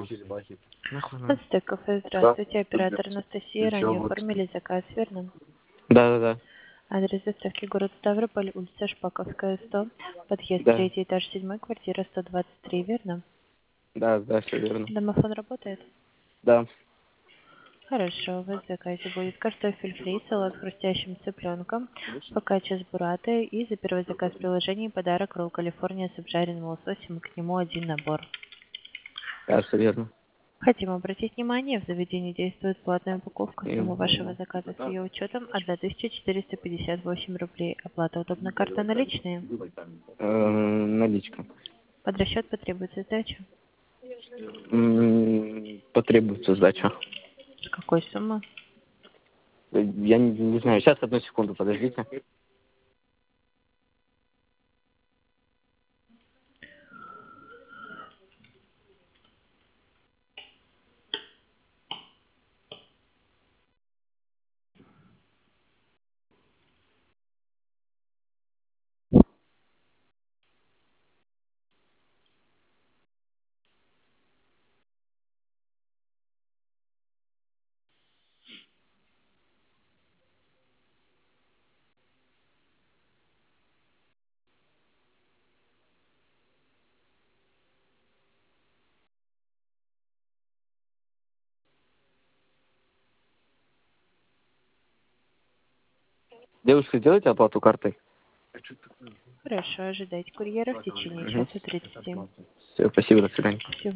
Нахуй надо. Здравствуйте, кафе, здравствуйте, оператор Анастасия, ранее оформили заказ, верно? Да. Адрес доставки город Ставрополь, улица Шпаковская, 100, подъезд Да. 3, этаж 7, квартира 123, верно? Да, все верно. Домофон работает? Да. Хорошо, в заказе будет картофель фри, салат с хрустящим цыпленком, фокачча с буратой и за первый заказ в приложении подарок ролл Калифорния с обжаренным лососем и к нему один набор. Да, все верно. Хотим обратить внимание, в заведении действует платная упаковка. Сумма вашего заказа с ее учетом 1458 рублей. Оплата удобна, карта наличные. Наличка. Под расчет потребуется сдача. Потребуется сдача. С какой суммы? Я не знаю. Сейчас, одну секунду, подождите. Девушка, сделайте оплату картой. Хорошо, ожидайте курьера в течение часа 30. Все, спасибо, до свидания. Всего